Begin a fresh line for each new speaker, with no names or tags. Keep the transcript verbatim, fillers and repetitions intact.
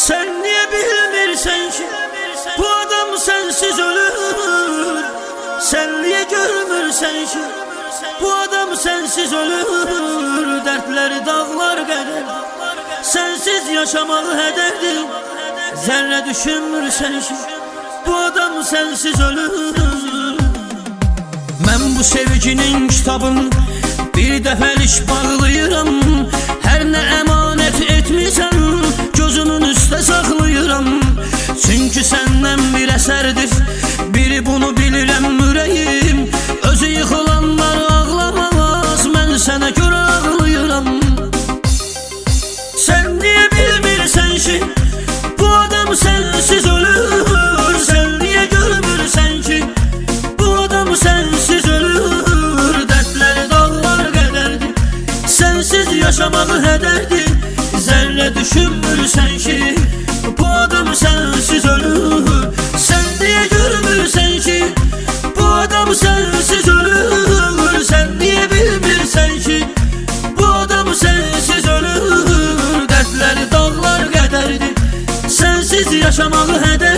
Sen niye bilmirsen ki bu adam sensiz ölür? Sen niye görmürsen ki bu adam sensiz ölür? Dertleri dağlar kadar, sensiz yaşamalı hederdir. Zerre düşünmürsen ki bu adam sensiz ölür. Ben bu sevginin kitabın bir dəfəlik bağlayıram. Her ne emanet etmişsen gözünün üstə saxlayıram. Çünkü senden bir eserdir, biri bunu bilirəm ürəyim. Özü yıxılanlar ağlamaz, mən sənə görə ağlayıram. Sen niye bilmirsən ki bu adam sensiz ölür? Sen niye görmürsən ki bu adam sensiz ölür? Dertleri dağlar qədərdir, sensiz yaşamalı hederdir. Zerre düşünmürsen ki bu adam sensiz ölür. Sen niye görmürsen ki bu adam sensiz ölür? Sen niye bilmirsen ki bu adam sensiz ölür? Dertleri dağlar qədərdir, sensiz yaşamalı hederdir.